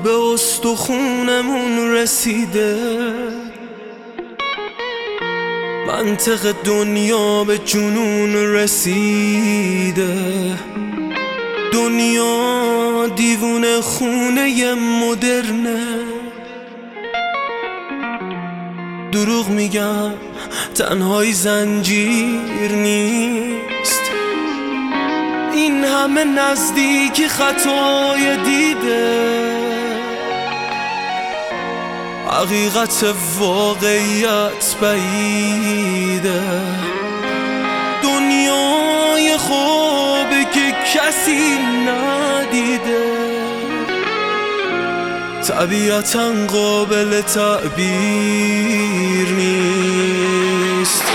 به استخونمون رسیده، منطق دنیا به جنون رسیده. دنیا دیوونه خونه مدرنه، دروغ میگم تنهایی زنجیر نیست. این همه نزدیکی خطای دیده، حقیقت واقعیت بعیده. دنیای خوبه که کسی ندیده، طبیعتاً قابل تعبیر نیست.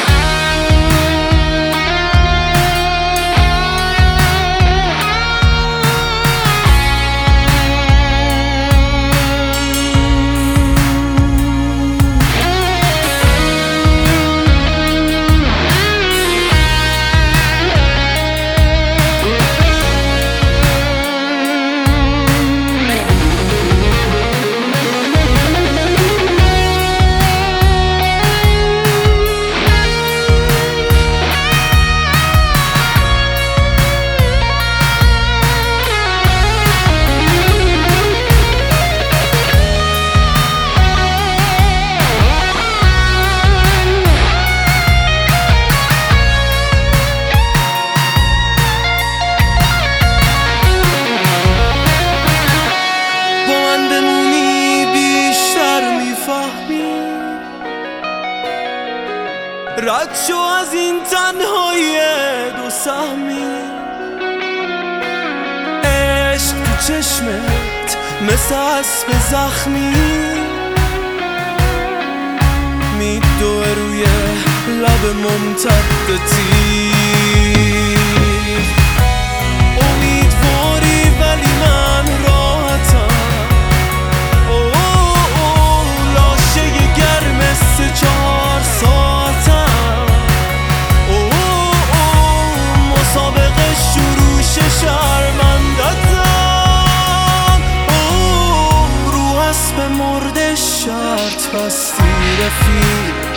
رد شو از این تنهایی دو سهمی، عشق تو چشمت مثل اسب زخمی، میدوه روی لب ممتد تیر. امیدواری ولی من راحتم، لاشه گرم مثل 4 ساعتم. شرمندتم رو اسب مرده شرط بستی رفیق.